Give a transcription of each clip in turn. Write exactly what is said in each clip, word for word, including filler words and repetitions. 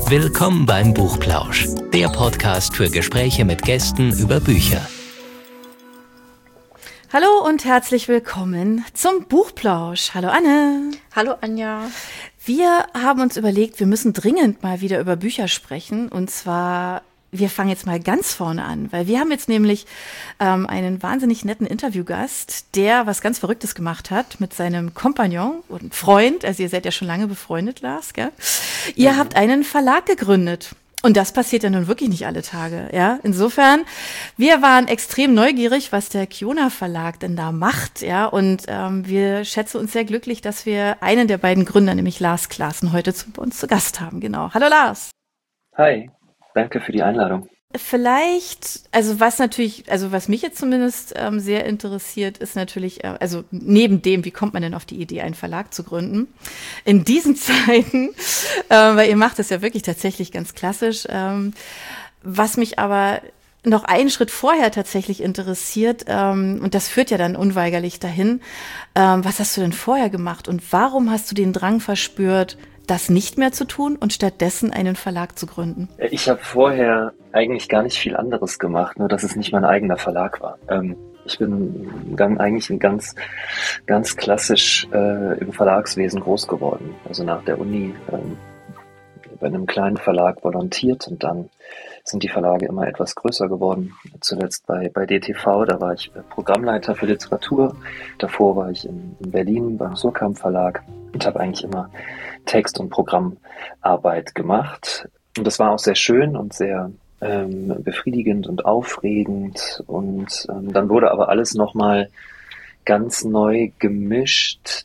Willkommen beim Buchplausch, der Podcast für Gespräche mit Gästen über Bücher. Hallo und herzlich willkommen zum Buchplausch. Hallo Anne. Hallo Anja. Wir haben uns überlegt, wir müssen dringend mal wieder über Bücher sprechen. Und zwar, wir fangen jetzt mal ganz vorne an, weil wir haben jetzt nämlich ähm, einen wahnsinnig netten Interviewgast, der was ganz Verrücktes gemacht hat mit seinem Kompagnon und Freund. Also ihr seid ja schon lange befreundet, Lars, gell? Ihr mhm. habt einen Verlag gegründet. Und das passiert ja nun wirklich nicht alle Tage, ja. Insofern, wir waren extrem neugierig, was der Kiona Verlag denn da macht, ja. Und ähm, wir schätzen uns sehr glücklich, dass wir einen der beiden Gründer, nämlich Lars Klaassen, heute zu uns zu Gast haben. Genau. Hallo Lars. Hi, danke für die Einladung. Vielleicht, also was natürlich, also was mich jetzt zumindest ähm, sehr interessiert, ist natürlich, äh, also neben dem, wie kommt man denn auf die Idee, einen Verlag zu gründen? In diesen Zeiten, äh, weil ihr macht das ja wirklich tatsächlich ganz klassisch. Ähm, was mich aber noch einen Schritt vorher tatsächlich interessiert, ähm, und das führt ja dann unweigerlich dahin, ähm, was hast du denn vorher gemacht und warum hast du den Drang verspürt, das nicht mehr zu tun und stattdessen einen Verlag zu gründen? Ich habe vorher eigentlich gar nicht viel anderes gemacht, nur dass es nicht mein eigener Verlag war. Ähm, ich bin dann eigentlich ganz, ganz klassisch äh, im Verlagswesen groß geworden. Also nach der Uni ähm, bei einem kleinen Verlag volontiert und dann sind die Verlage immer etwas größer geworden. Zuletzt bei, bei D T V, da war ich Programmleiter für Literatur. Davor war ich in, in Berlin beim Surkamp Verlag und habe eigentlich immer Text- und Programmarbeit gemacht. Und das war auch sehr schön und sehr ähm, befriedigend und aufregend. Und ähm, dann wurde aber alles nochmal ganz neu gemischt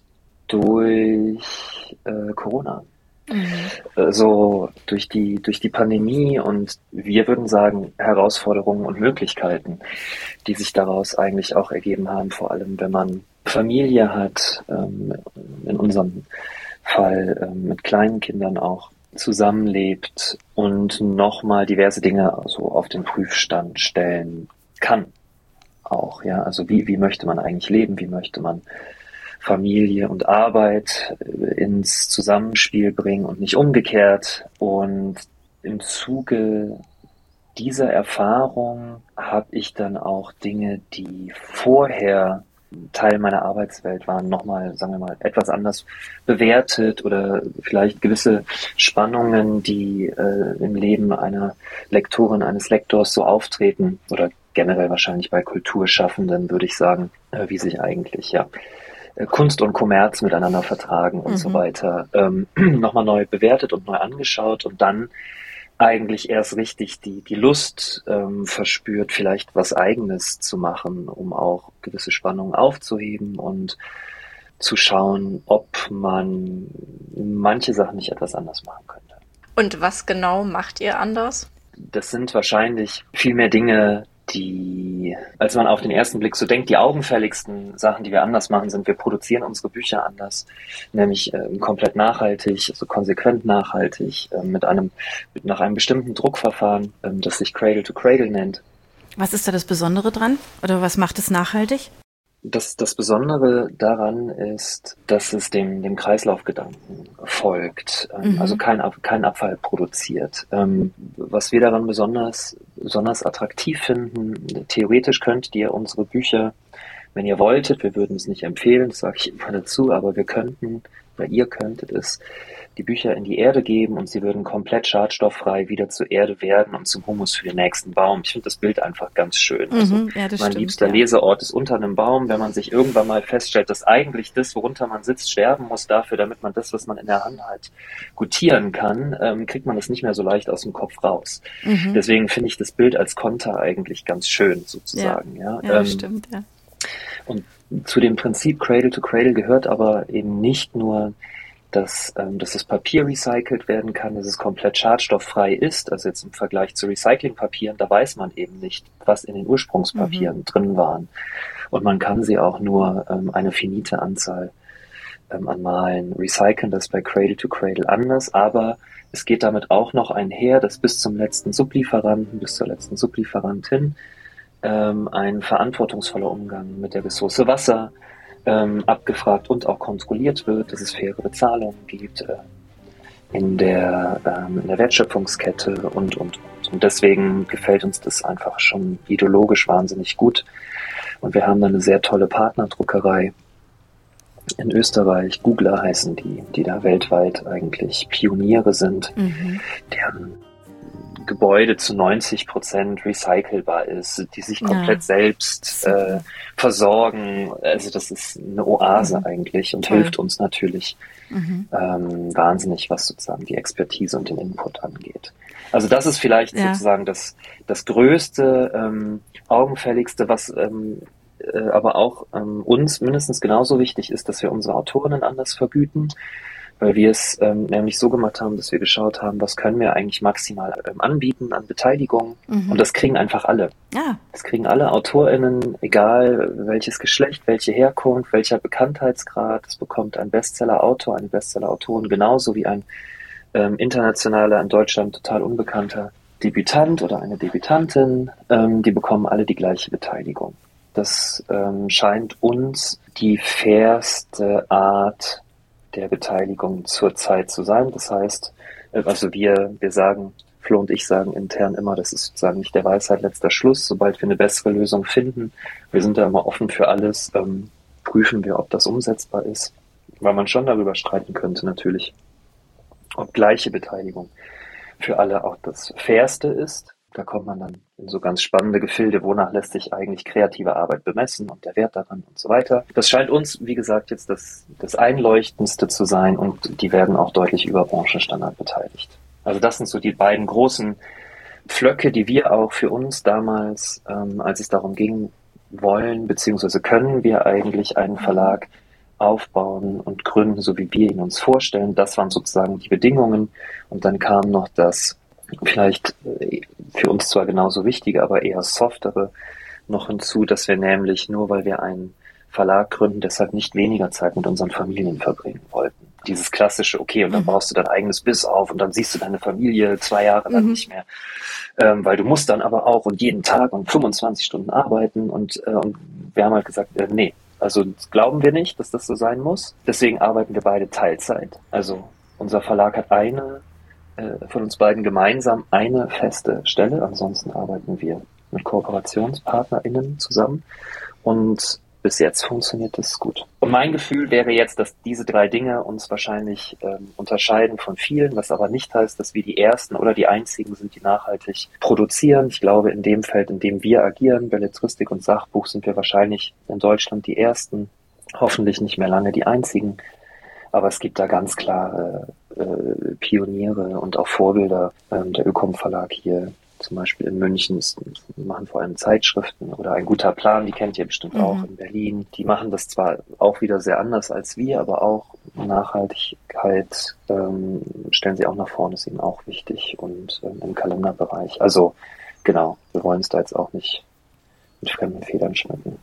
durch äh, Corona. Mhm. So durch die, durch die Pandemie und wir würden sagen Herausforderungen und Möglichkeiten, die sich daraus eigentlich auch ergeben haben, vor allem wenn man Familie hat, ähm, in unserem Fall ähm, mit kleinen Kindern auch zusammenlebt und nochmal diverse Dinge so auf den Prüfstand stellen kann. Auch, ja, also wie, wie möchte man eigentlich leben, wie möchte man Familie und Arbeit ins Zusammenspiel bringen und nicht umgekehrt. Und im Zuge dieser Erfahrung habe ich dann auch Dinge, die vorher Teil meiner Arbeitswelt waren, nochmal, sagen wir mal, etwas anders bewertet oder vielleicht gewisse Spannungen, die äh, im Leben einer Lektorin, eines Lektors so auftreten oder generell wahrscheinlich bei Kulturschaffenden, würde ich sagen, äh, wie sich eigentlich, ja, Kunst und Kommerz miteinander vertragen und mhm. so weiter, ähm, nochmal neu bewertet und neu angeschaut und dann eigentlich erst richtig die, die Lust ähm, verspürt, vielleicht was Eigenes zu machen, um auch gewisse Spannungen aufzuheben und zu schauen, ob man manche Sachen nicht etwas anders machen könnte. Und was genau macht ihr anders? Das sind wahrscheinlich viel mehr Dinge, die, als man auf den ersten Blick so denkt, die augenfälligsten Sachen, die wir anders machen, sind, wir produzieren unsere Bücher anders, nämlich äh, komplett nachhaltig, also konsequent nachhaltig, äh, mit einem, mit, nach einem bestimmten Druckverfahren, äh, das sich Cradle to Cradle nennt. Was ist da das Besondere dran? Oder was macht es nachhaltig? Das, das Besondere daran ist, dass es dem, dem Kreislaufgedanken folgt, ähm, mhm. also kein, kein Abfall produziert. Ähm, was wir daran besonders, besonders attraktiv finden, theoretisch könnt ihr unsere Bücher, wenn ihr wolltet, wir würden es nicht empfehlen, das sage ich immer dazu, aber wir könnten, oder ihr könntet es, die Bücher in die Erde geben und sie würden komplett schadstofffrei wieder zur Erde werden und zum Humus für den nächsten Baum. Ich finde das Bild einfach ganz schön. Mhm, also ja, das mein stimmt, liebster ja. Leseort ist unter einem Baum, wenn man sich irgendwann mal feststellt, dass eigentlich das, worunter man sitzt, sterben muss dafür, damit man das, was man in der Hand hat, gutieren kann, ähm, kriegt man das nicht mehr so leicht aus dem Kopf raus. Mhm. Deswegen finde ich das Bild als Konter eigentlich ganz schön, sozusagen. Ja, ja. ja das ähm, stimmt, ja. Und zu dem Prinzip Cradle to Cradle gehört aber eben nicht nur dass, ähm, dass das Papier recycelt werden kann, dass es komplett schadstofffrei ist. Also jetzt im Vergleich zu Recyclingpapieren, da weiß man eben nicht, was in den Ursprungspapieren mhm. drin waren. Und man kann sie auch nur ähm, eine finite Anzahl ähm, an Malen recyceln. Das ist bei Cradle to Cradle anders, aber es geht damit auch noch einher, dass bis zum letzten Sublieferanten, bis zur letzten Sublieferantin ähm, ein verantwortungsvoller Umgang mit der Ressource Wasser ähm, abgefragt und auch kontrolliert wird, dass es faire Bezahlungen gibt, äh, in der, ähm, in der Wertschöpfungskette und, und, und deswegen gefällt uns das einfach schon ideologisch wahnsinnig gut. Und wir haben da eine sehr tolle Partnerdruckerei in Österreich, Googler heißen die, die da weltweit eigentlich Pioniere sind, Mhm. deren Gebäude zu neunzig Prozent recycelbar ist, die sich komplett Ja. selbst äh, versorgen. Also das ist eine Oase Mhm. eigentlich und Toll. hilft uns natürlich Mhm. ähm, wahnsinnig, was sozusagen die Expertise und den Input angeht. Also das ist vielleicht Ja. sozusagen das, das größte, ähm, augenfälligste, was ähm, äh, aber auch ähm, uns mindestens genauso wichtig ist, dass wir unsere Autorinnen anders vergüten, weil wir es ähm, nämlich so gemacht haben, dass wir geschaut haben, was können wir eigentlich maximal ähm, anbieten an Beteiligung. Mhm. Und das kriegen einfach alle. Ah, Das kriegen alle AutorInnen, egal welches Geschlecht, welche Herkunft, welcher Bekanntheitsgrad. Das bekommt ein Bestseller-Autor, eine Bestseller-Autorin, genauso wie ein ähm, internationaler, in Deutschland total unbekannter Debütant oder eine Debütantin. Ähm, die bekommen alle die gleiche Beteiligung. Das ähm, scheint uns die fairste Art der Beteiligung zurzeit zu sein. Das heißt, äh, also wir, wir sagen, Flo und ich sagen intern immer, das ist sozusagen nicht der Weisheit letzter Schluss. Sobald wir eine bessere Lösung finden, wir sind da immer offen für alles, ähm, prüfen wir, ob das umsetzbar ist. Weil man schon darüber streiten könnte natürlich, ob gleiche Beteiligung für alle auch das Fairste ist. Da kommt man dann in so ganz spannende Gefilde, wonach lässt sich eigentlich kreative Arbeit bemessen und der Wert daran und so weiter. Das scheint uns, wie gesagt, jetzt das, das Einleuchtendste zu sein und die werden auch deutlich über Branchenstandard beteiligt. Also das sind so die beiden großen Pflöcke, die wir auch für uns damals, ähm, als es darum ging, wollen, beziehungsweise können wir eigentlich einen Verlag aufbauen und gründen, so wie wir ihn uns vorstellen. Das waren sozusagen die Bedingungen. Und dann kam noch das vielleicht äh, für uns zwar genauso wichtige, aber eher softere noch hinzu, dass wir nämlich nur, weil wir einen Verlag gründen, deshalb nicht weniger Zeit mit unseren Familien verbringen wollten. Dieses klassische, okay, und dann Mhm. baust du dein eigenes Biss auf und dann siehst du deine Familie zwei Jahre lang Mhm. nicht mehr. Ähm, weil du musst dann aber auch und jeden Tag und fünfundzwanzig Stunden arbeiten und, äh, und wir haben halt gesagt, äh, nee, also das glauben wir nicht, dass das so sein muss. Deswegen arbeiten wir beide Teilzeit. Also unser Verlag hat eine, äh, von uns beiden gemeinsam eine feste Stelle. Ansonsten arbeiten wir mit KooperationspartnerInnen zusammen und bis jetzt funktioniert das gut. Und mein Gefühl wäre jetzt, dass diese drei Dinge uns wahrscheinlich ähm, unterscheiden von vielen, was aber nicht heißt, dass wir die Ersten oder die Einzigen sind, die nachhaltig produzieren. Ich glaube, in dem Feld, in dem wir agieren, Belletristik und Sachbuch, sind wir wahrscheinlich in Deutschland die Ersten, hoffentlich nicht mehr lange die Einzigen. Aber es gibt da ganz klare äh, Pioniere und auch Vorbilder. Ähm, der Ökom Verlag hier zum Beispiel in München ist, machen vor allem Zeitschriften oder Ein guter Plan, die kennt ihr bestimmt Mhm. auch in Berlin. Die machen das zwar auch wieder sehr anders als wir, aber auch Nachhaltigkeit ähm, stellen sie auch nach vorne, ist ihnen auch wichtig und ähm, im Kalenderbereich. Also genau, wir wollen es da jetzt auch nicht mit fremden Federn schmücken.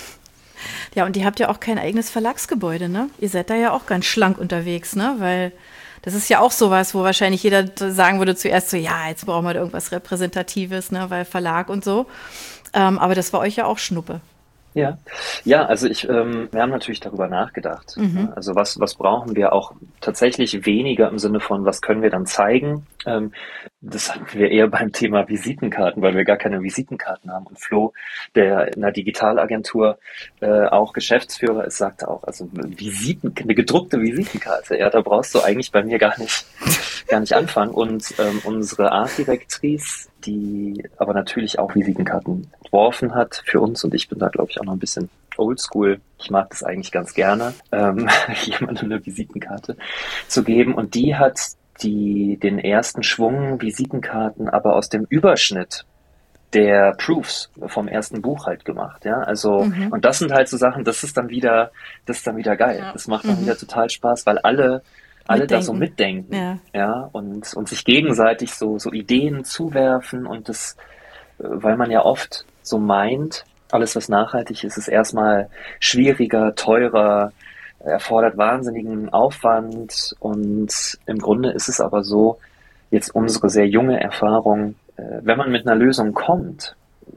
ja, und ihr habt ja auch kein eigenes Verlagsgebäude, ne? Ihr seid da ja auch ganz schlank unterwegs, ne? Weil das ist ja auch sowas, wo wahrscheinlich jeder sagen würde zuerst so, ja, jetzt brauchen wir irgendwas Repräsentatives, ne? Weil Verlag und so. Ähm, aber das war euch ja auch Schnuppe. Ja, ja, also ich, ähm, wir haben natürlich darüber nachgedacht. Mhm. Ja, also was, was brauchen wir auch tatsächlich weniger im Sinne von, was können wir dann zeigen? Ähm, das hatten wir eher beim Thema Visitenkarten, weil wir gar keine Visitenkarten haben. Und Flo, der in einer Digitalagentur äh, auch Geschäftsführer ist, sagte auch, also Visiten, eine gedruckte Visitenkarte, ja, da brauchst du eigentlich bei mir gar nicht, gar nicht anfangen. Und ähm, unsere Artdirektrice, die aber natürlich auch Visitenkarten entworfen hat für uns, und ich bin da, glaube ich, auch noch ein bisschen oldschool. Ich mag das eigentlich ganz gerne, ähm, jemandem eine Visitenkarte zu geben. Und die hat die den ersten Schwung Visitenkarten aber aus dem Überschnitt der Proofs vom ersten Buch halt gemacht, ja, also Mhm. und das sind halt so Sachen, das ist dann wieder, das ist dann wieder geil, Ja. das macht dann Mhm. wieder total Spaß, weil alle alle da so mitdenken, Ja. ja, und und sich gegenseitig so so Ideen zuwerfen und das, äh, weil man ja oft so meint, alles was nachhaltig ist, ist erstmal schwieriger, teurer, erfordert wahnsinnigen Aufwand und im Grunde ist es aber so, jetzt unsere sehr junge Erfahrung, äh, wenn man mit einer Lösung kommt,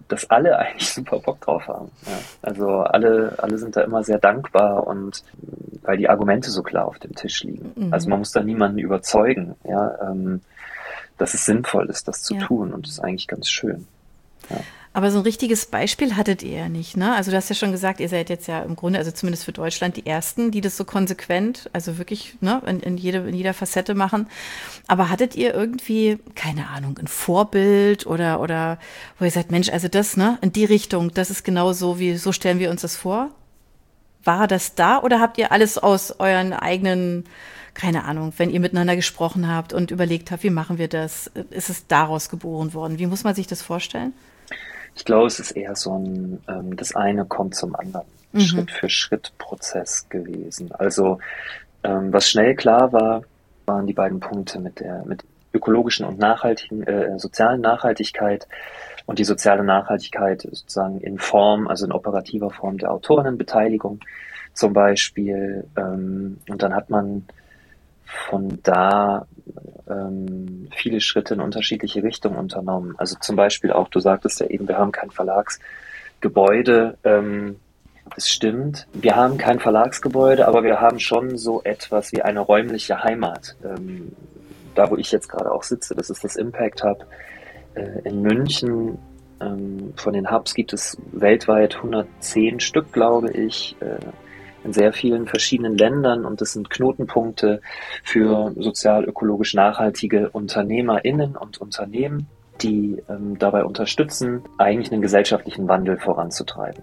dass alle eigentlich super Bock drauf haben. Ja. Also alle, alle sind da immer sehr dankbar und weil die Argumente so klar auf dem Tisch liegen. Mhm. Also man muss da niemanden überzeugen, ja, ähm, dass es sinnvoll ist, das zu ja. tun, und das ist eigentlich ganz schön. Ja. Aber so ein richtiges Beispiel hattet ihr ja nicht, ne? Also du hast ja schon gesagt, ihr seid jetzt ja im Grunde, also zumindest für Deutschland, die Ersten, die das so konsequent, also wirklich, ne, in, in, jede, in jeder Facette machen. Aber hattet ihr irgendwie, keine Ahnung, ein Vorbild oder, oder wo ihr sagt, Mensch, also das, ne, in die Richtung, das ist genau so, wie, so stellen wir uns das vor? War das da oder habt ihr alles aus euren eigenen, keine Ahnung, wenn ihr miteinander gesprochen habt und überlegt habt, wie machen wir das, ist es daraus geboren worden? Wie muss man sich das vorstellen? Ich glaube, es ist eher so ein, ähm, das eine kommt zum anderen, mhm. Schritt für Schritt Prozess gewesen. Also ähm, was schnell klar war, waren die beiden Punkte mit der mit ökologischen und nachhaltigen, äh, sozialen Nachhaltigkeit und die soziale Nachhaltigkeit sozusagen in Form, also in operativer Form der Autorinnenbeteiligung zum Beispiel. Ähm, und dann hat man von da ähm, viele Schritte in unterschiedliche Richtungen unternommen. Also zum Beispiel auch, du sagtest ja eben, wir haben kein Verlagsgebäude. Ähm, das stimmt. Wir haben kein Verlagsgebäude, aber wir haben schon so etwas wie eine räumliche Heimat. Ähm, da, wo ich jetzt gerade auch sitze, das ist das Impact Hub äh, in München. Ähm, von den Hubs gibt es weltweit hundertzehn Stück, glaube ich, äh, in sehr vielen verschiedenen Ländern, und das sind Knotenpunkte für sozial-ökologisch nachhaltige UnternehmerInnen und Unternehmen, die ähm, dabei unterstützen, eigentlich einen gesellschaftlichen Wandel voranzutreiben.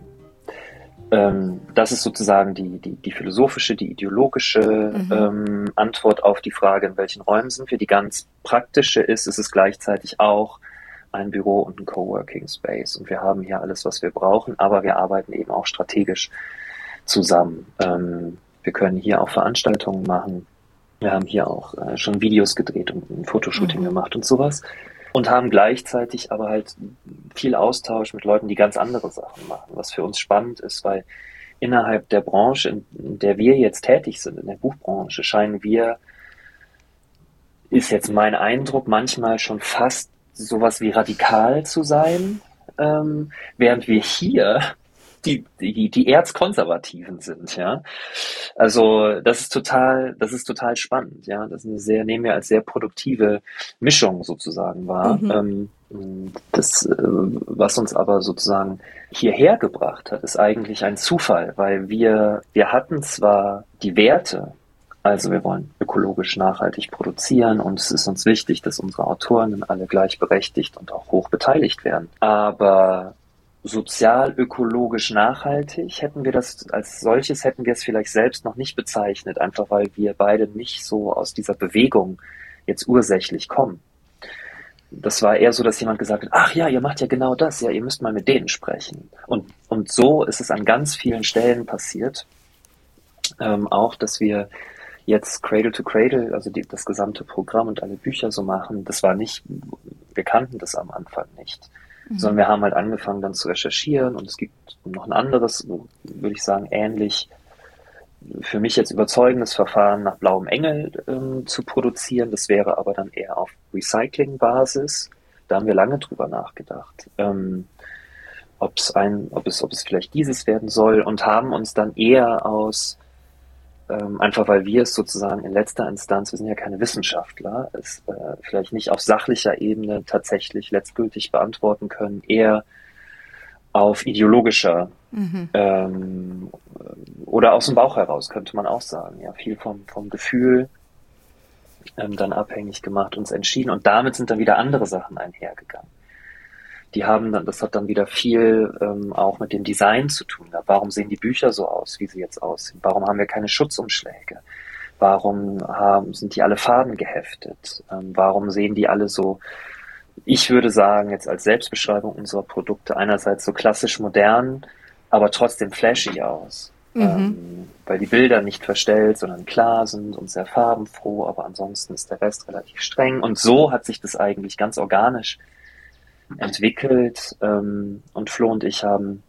Ähm, das ist sozusagen die, die, die philosophische, die ideologische mhm. ähm, Antwort auf die Frage, in welchen Räumen sind wir. Die ganz praktische ist, es ist gleichzeitig auch ein Büro und ein Coworking Space, und wir haben hier alles, was wir brauchen, aber wir arbeiten eben auch strategisch zusammen. Ähm, wir können hier auch Veranstaltungen machen. Wir haben hier auch äh, schon Videos gedreht und ein Fotoshooting mhm. gemacht und sowas. Und haben gleichzeitig aber halt viel Austausch mit Leuten, die ganz andere Sachen machen, was für uns spannend ist, weil innerhalb der Branche, in, in der wir jetzt tätig sind, in der Buchbranche, scheinen wir, ist jetzt mein Eindruck, manchmal schon fast sowas wie radikal zu sein, ähm, während wir hier die, die, die Erzkonservativen sind, ja. Also, das ist total, das ist total spannend, ja. Das ist eine sehr, nehmen wir als sehr produktive Mischung sozusagen wahr. Mhm. Ähm, das, was uns aber sozusagen hierher gebracht hat, ist eigentlich ein Zufall, weil wir, wir hatten zwar die Werte, also wir wollen ökologisch nachhaltig produzieren, und es ist uns wichtig, dass unsere Autoren alle gleichberechtigt und auch hoch beteiligt werden. Aber sozial, ökologisch nachhaltig hätten wir das als solches, hätten wir es vielleicht selbst noch nicht bezeichnet, einfach weil wir beide nicht so aus dieser Bewegung jetzt ursächlich kommen. Das war eher so, dass jemand gesagt hat, ach ja, ihr macht ja genau das, ja, ihr müsst mal mit denen sprechen. Und, und so ist es an ganz vielen Stellen passiert. Ähm, auch, dass wir jetzt Cradle to Cradle, also die, das gesamte Programm und alle Bücher so machen, das war nicht, wir kannten das am Anfang nicht. Sondern wir haben halt angefangen dann zu recherchieren, und es gibt noch ein anderes, würde ich sagen, ähnlich für mich jetzt überzeugendes Verfahren nach Blauem Engel ähm, zu produzieren. Das wäre aber dann eher auf Recycling-Basis. Da haben wir lange drüber nachgedacht, ähm, ob es ein, ob es, ob es vielleicht dieses werden soll, und haben uns dann eher aus Ähm, einfach weil wir es sozusagen in letzter Instanz, wir sind ja keine Wissenschaftler, es äh, vielleicht nicht auf sachlicher Ebene tatsächlich letztgültig beantworten können, eher auf ideologischer mhm. ähm, oder aus dem Bauch heraus, könnte man auch sagen. Ja, viel vom, vom Gefühl ähm, dann abhängig gemacht, uns entschieden, und damit sind dann wieder andere Sachen einhergegangen. Die haben dann, das hat dann wieder viel ähm, auch mit dem Design zu tun gehabt. Warum sehen die Bücher so aus, wie sie jetzt aussehen? Warum haben wir keine Schutzumschläge? Warum haben, sind die alle Farben geheftet? Ähm, warum sehen die alle so, ich würde sagen, jetzt als Selbstbeschreibung unserer Produkte, einerseits so klassisch modern, aber trotzdem flashy aus? Mhm. Ähm, weil die Bilder nicht verstellt, sondern klar sind und sehr farbenfroh, aber ansonsten ist der Rest relativ streng. Und so hat sich das eigentlich ganz organisch entwickelt, ähm, und Flo und ich haben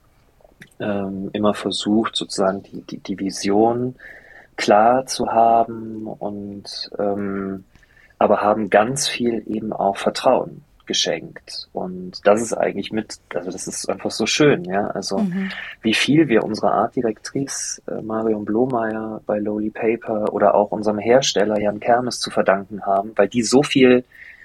ähm, immer versucht, sozusagen die, die, die Vision klar zu haben, und ähm, aber haben ganz viel eben auch Vertrauen geschenkt. Und das ist eigentlich mit, also das ist einfach so schön, ja. Also Mhm. wie viel wir unserer Artdirektrice äh, Marion Blomeyer bei Lowly Paper oder auch unserem Hersteller Jan Kermes zu verdanken haben, weil die so viel,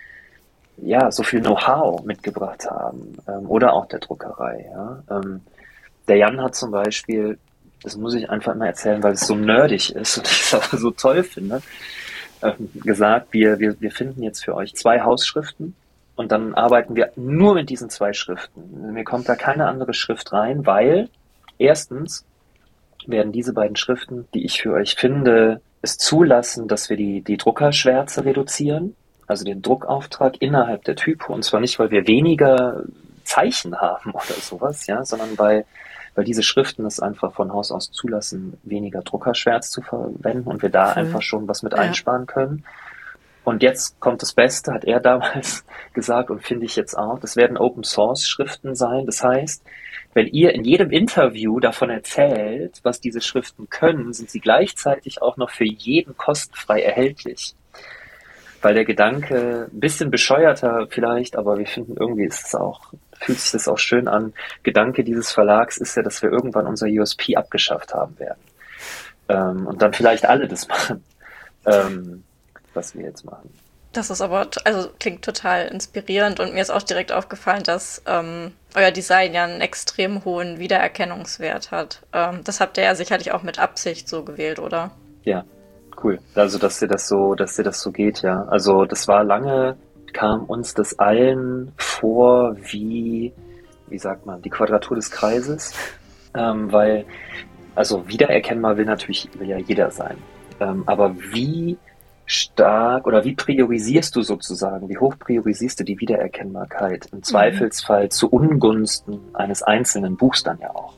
ja, so viel Know-how mitgebracht haben, ähm, oder auch der Druckerei, ja. Ähm, der Jan hat zum Beispiel, das muss ich einfach immer erzählen, weil es so nerdig ist und ich es aber so toll finde, ähm, gesagt, wir, wir, wir finden jetzt für euch zwei Hausschriften und dann arbeiten wir nur mit diesen zwei Schriften. Mir kommt da keine andere Schrift rein, weil erstens werden diese beiden Schriften, die ich für euch finde, es zulassen, dass wir die, die Druckerschwärze reduzieren, also den Druckauftrag innerhalb der Typo, und zwar nicht, weil wir weniger Zeichen haben oder sowas, ja, sondern weil weil diese Schriften es einfach von Haus aus zulassen, weniger Druckerschwärz zu verwenden und wir da Cool. einfach schon was mit Ja. einsparen können. Und jetzt kommt das Beste, hat er damals gesagt und finde ich jetzt auch, das werden Open-Source-Schriften sein. Das heißt, wenn ihr in jedem Interview davon erzählt, was diese Schriften können, sind sie gleichzeitig auch noch für jeden kostenfrei erhältlich. Weil der Gedanke, ein bisschen bescheuerter vielleicht, aber wir finden irgendwie ist es auch, fühlt sich das auch schön an. Gedanke dieses Verlags ist ja, dass wir irgendwann unser U S P abgeschafft haben werden. Ähm, und dann vielleicht alle das machen, ähm, was wir jetzt machen. Das ist aber, t- also klingt total inspirierend und mir ist auch direkt aufgefallen, dass ähm, euer Design ja einen extrem hohen Wiedererkennungswert hat. Ähm, das habt ihr ja sicherlich auch mit Absicht so gewählt, oder? Ja, cool. Also, dass dir das so, dass dir das so geht, ja. Also, das war lange, kam uns das allen vor wie, wie sagt man, die Quadratur des Kreises, ähm, weil, also wiedererkennbar will natürlich, will ja jeder sein. Ähm, aber wie stark oder wie priorisierst du sozusagen, wie hoch priorisierst du die Wiedererkennbarkeit? Im Zweifelsfall zu Ungunsten eines einzelnen Buchs dann ja auch.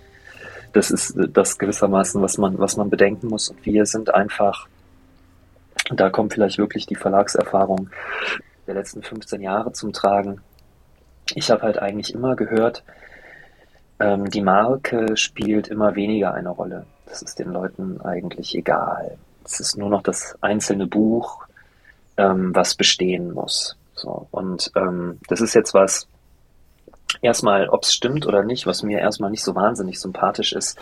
Das ist das gewissermaßen, was man, was man bedenken muss. Und wir sind einfach, da kommt vielleicht wirklich die Verlagserfahrung der letzten fünfzehn Jahre zum Tragen. Ich habe halt eigentlich immer gehört, ähm, die Marke spielt immer weniger eine Rolle. Das ist den Leuten eigentlich egal. Es ist nur noch das einzelne Buch, ähm, was bestehen muss. So, und ähm, das ist jetzt was, erstmal, ob es stimmt oder nicht, was mir erstmal nicht so wahnsinnig sympathisch ist.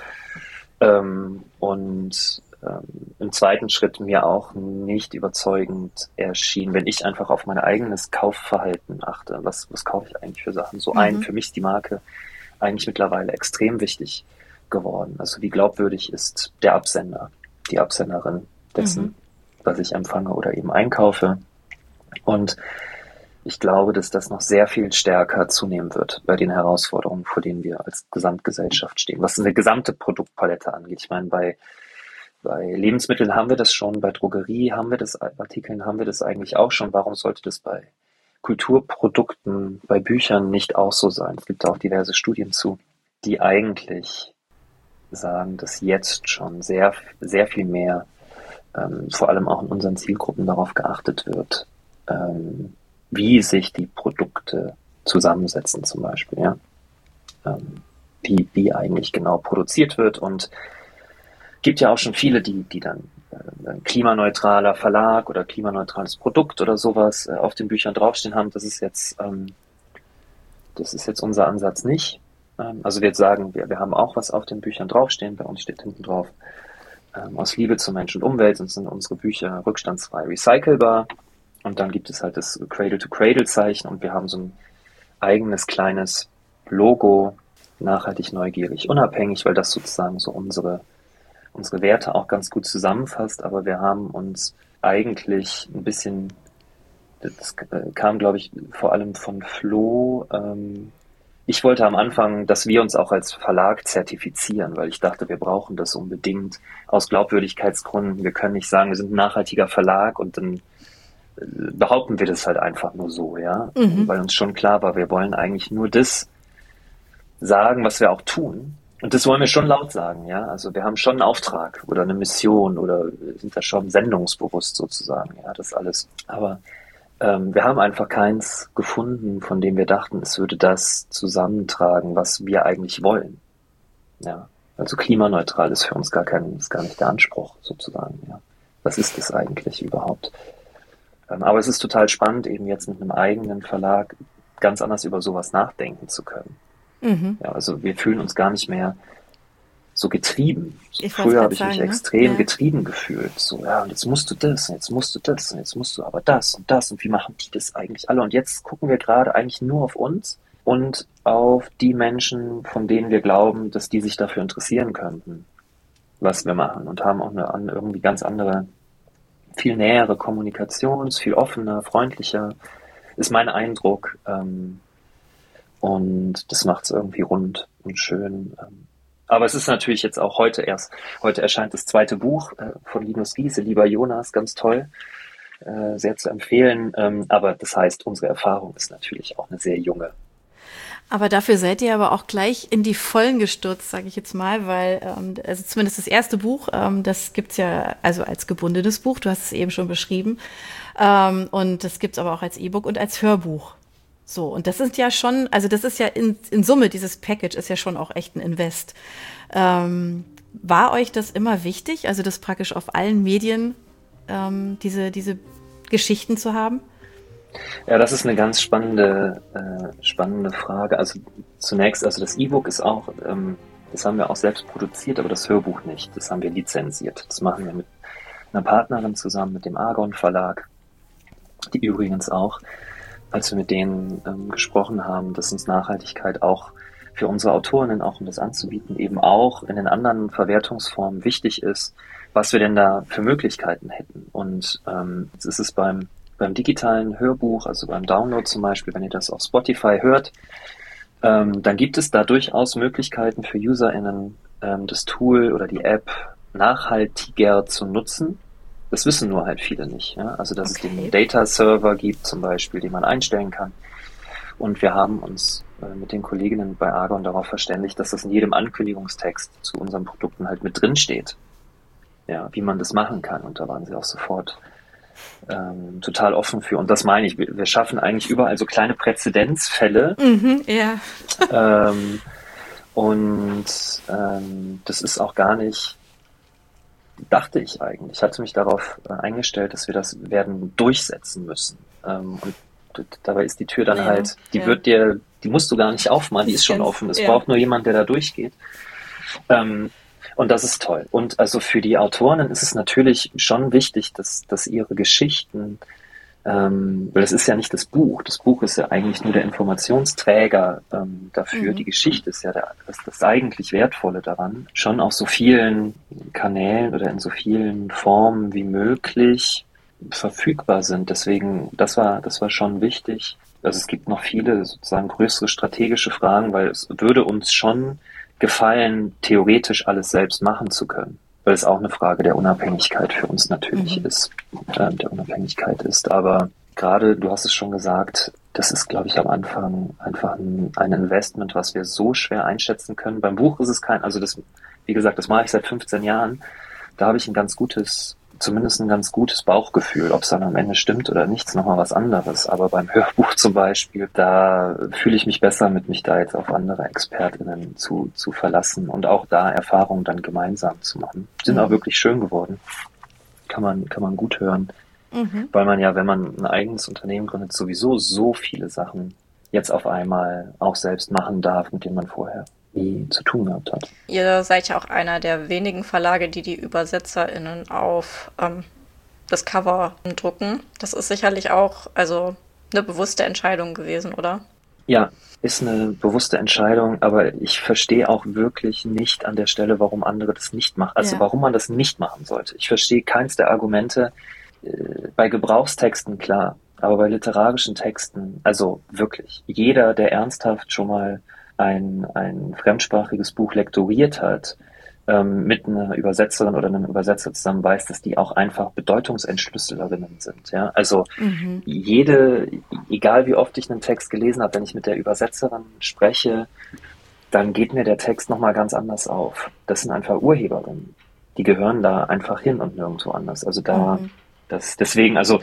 Ähm, und ähm, im zweiten Schritt mir auch nicht überzeugend erschien, wenn ich einfach auf mein eigenes Kaufverhalten achte. Was, was kaufe ich eigentlich für Sachen? So ein, Mhm. für mich ist die Marke eigentlich mittlerweile extrem wichtig geworden. Also wie glaubwürdig ist der Absender, die Absenderin dessen, Mhm. was ich empfange oder eben einkaufe. Und ich glaube, dass das noch sehr viel stärker zunehmen wird bei den Herausforderungen, vor denen wir als Gesamtgesellschaft stehen, was eine gesamte Produktpalette angeht. Ich meine, bei, bei Lebensmitteln haben wir das schon, bei Drogerie haben wir das, Artikeln haben wir das eigentlich auch schon. Warum sollte das bei Kulturprodukten, bei Büchern nicht auch so sein? Es gibt da auch diverse Studien zu, die eigentlich sagen, dass jetzt schon sehr, sehr viel mehr, ähm, vor allem auch in unseren Zielgruppen darauf geachtet wird, ähm, wie sich die Produkte zusammensetzen zum Beispiel, ja. Ähm, wie, wie eigentlich genau produziert wird und gibt ja auch schon viele, die, die dann äh, ein klimaneutraler Verlag oder klimaneutrales Produkt oder sowas äh, auf den Büchern draufstehen haben. Das ist jetzt, ähm, das ist jetzt unser Ansatz nicht. Ähm, also wir sagen, wir, wir haben auch was auf den Büchern draufstehen. Bei uns steht hinten drauf, ähm, aus Liebe zu Mensch und Umwelt und sind unsere Bücher rückstandsfrei recycelbar. Und dann gibt es halt das Cradle-to-Cradle-Zeichen und wir haben so ein eigenes kleines Logo, nachhaltig, neugierig, unabhängig, weil das sozusagen so unsere, unsere Werte auch ganz gut zusammenfasst. Aber wir haben uns eigentlich ein bisschen, das kam, glaube ich, vor allem von Flo, ähm, ich wollte am Anfang, dass wir uns auch als Verlag zertifizieren, weil ich dachte, wir brauchen das unbedingt aus Glaubwürdigkeitsgründen. Wir können nicht sagen, wir sind ein nachhaltiger Verlag und dann behaupten wir das halt einfach nur so, ja, Mhm. weil uns schon klar war, wir wollen eigentlich nur das sagen, was wir auch tun. Und das wollen wir schon laut sagen, ja. Also wir haben schon einen Auftrag oder eine Mission oder sind da schon sendungsbewusst sozusagen, ja, das alles. Aber ähm, wir haben einfach keins gefunden, von dem wir dachten, es würde das zusammentragen, was wir eigentlich wollen. Ja. Also klimaneutral ist für uns gar kein, ist gar nicht der Anspruch sozusagen, ja. Was ist das eigentlich überhaupt? Ähm, aber es ist total spannend, eben jetzt mit einem eigenen Verlag ganz anders über sowas nachdenken zu können. Mhm. Ja, also wir fühlen uns gar nicht mehr so getrieben. So früher habe ich mich sagen, extrem ne? ja. getrieben gefühlt. So, ja, und jetzt musst du das, und jetzt musst du das, und jetzt musst du aber das und das. Und wie machen die das eigentlich alle? Und jetzt gucken wir gerade eigentlich nur auf uns und auf die Menschen, von denen wir glauben, dass die sich dafür interessieren könnten, was wir machen. Und haben auch eine, eine irgendwie ganz andere, viel nähere Kommunikation, viel offener, freundlicher, ist mein Eindruck. Ähm, und das macht es irgendwie rund und schön. Ähm, Aber es ist natürlich jetzt auch heute erst, heute erscheint das zweite Buch äh, von Linus Giese, Lieber Jonas, ganz toll, äh, sehr zu empfehlen. Ähm, aber das heißt, unsere Erfahrung ist natürlich auch eine sehr junge. Aber dafür seid ihr aber auch gleich in die Vollen gestürzt, sage ich jetzt mal, weil ähm, also zumindest das erste Buch, ähm, das gibt's ja also als gebundenes Buch, du hast es eben schon beschrieben, ähm, und das gibt's aber auch als E-Book und als Hörbuch. So, und das ist ja schon, also das ist ja in, in Summe, dieses Package ist ja schon auch echt ein Invest. Ähm, war euch das immer wichtig, also das praktisch auf allen Medien ähm, diese, diese Geschichten zu haben? Ja, das ist eine ganz spannende, äh, spannende Frage. Also zunächst, also das E-Book ist auch, ähm, das haben wir auch selbst produziert, aber das Hörbuch nicht. Das haben wir lizenziert. Das machen wir mit einer Partnerin zusammen, mit dem Argon Verlag, die übrigens auch, als wir mit denen ähm, gesprochen haben, dass uns Nachhaltigkeit auch für unsere Autorinnen, auch um das anzubieten, eben auch in den anderen Verwertungsformen wichtig ist, was wir denn da für Möglichkeiten hätten. Und ähm, jetzt ist es beim, beim digitalen Hörbuch, also beim Download zum Beispiel, wenn ihr das auf Spotify hört, ähm, dann gibt es da durchaus Möglichkeiten für UserInnen, ähm, das Tool oder die App nachhaltiger zu nutzen. Das wissen nur halt viele nicht. Ja? Also, dass okay. es den Data-Server gibt zum Beispiel, den man einstellen kann. Und wir haben uns äh, mit den Kolleginnen bei Argon darauf verständigt, dass das in jedem Ankündigungstext zu unseren Produkten halt mit drin steht. Ja, wie man das machen kann. Und da waren sie auch sofort ähm, total offen für. Und das meine ich. Wir, wir schaffen eigentlich überall so kleine Präzedenzfälle. Mhm, ja. ähm, und ähm, das ist auch gar nicht, dachte ich eigentlich. Ich hatte mich darauf äh, eingestellt, dass wir das werden durchsetzen müssen. Ähm, und d- dabei ist die Tür dann ja, halt, die ja. wird dir, die musst du gar nicht aufmachen, die ist schon offen. Es ja. braucht nur jemand, der da durchgeht. Ähm, und das ist toll. Und also für die Autorinnen ist es natürlich schon wichtig, dass, dass ihre Geschichten, ähm, weil es ist ja nicht das Buch. Das Buch ist ja eigentlich nur der Informationsträger ähm, dafür. Mhm. Die Geschichte ist ja der, das, das eigentlich Wertvolle daran. Schon auf so vielen Kanälen oder in so vielen Formen wie möglich verfügbar sind. Deswegen, das war, das war schon wichtig. Also es gibt noch viele sozusagen größere strategische Fragen, weil es würde uns schon gefallen, theoretisch alles selbst machen zu können. Weil es auch eine Frage der Unabhängigkeit für uns natürlich mhm. ist, äh, der Unabhängigkeit ist. Aber gerade, du hast es schon gesagt, das ist, glaube ich, am Anfang einfach ein, ein Investment, was wir so schwer einschätzen können. Beim Buch ist es kein, also das, wie gesagt, das mache ich seit fünfzehn Jahren. Da habe ich ein ganz gutes, zumindest ein ganz gutes Bauchgefühl. Ob es dann am Ende stimmt oder nicht, ist nochmal was anderes. Aber beim Hörbuch zum Beispiel, da fühle ich mich besser mit, mich da jetzt auf andere ExpertInnen zu, zu verlassen und auch da Erfahrungen dann gemeinsam zu machen. Sind mhm. auch wirklich schön geworden. Kann man, kann man gut hören. Mhm. Weil man ja, wenn man ein eigenes Unternehmen gründet, sowieso so viele Sachen jetzt auf einmal auch selbst machen darf, mit denen man vorher nie zu tun gehabt hat. Ihr seid ja auch einer der wenigen Verlage, die die ÜbersetzerInnen auf ähm, das Cover drucken. Das ist sicherlich auch also eine bewusste Entscheidung gewesen, oder? Ja, ist eine bewusste Entscheidung, aber ich verstehe auch wirklich nicht an der Stelle, warum andere das nicht machen. Also ja. warum man das nicht machen sollte. Ich verstehe keins der Argumente. Äh, bei Gebrauchstexten klar, aber bei literarischen Texten, also wirklich, jeder, der ernsthaft schon mal ein, ein fremdsprachiges Buch lektoriert hat, ähm, mit einer Übersetzerin oder einem Übersetzer zusammen weiß, dass die auch einfach Bedeutungsentschlüsselerinnen sind. Ja, also mhm. jede, egal wie oft ich einen Text gelesen habe, wenn ich mit der Übersetzerin spreche, dann geht mir der Text nochmal ganz anders auf. Das sind einfach Urheberinnen. Die gehören da einfach hin und nirgendwo anders. Also da, mhm. das, deswegen, also,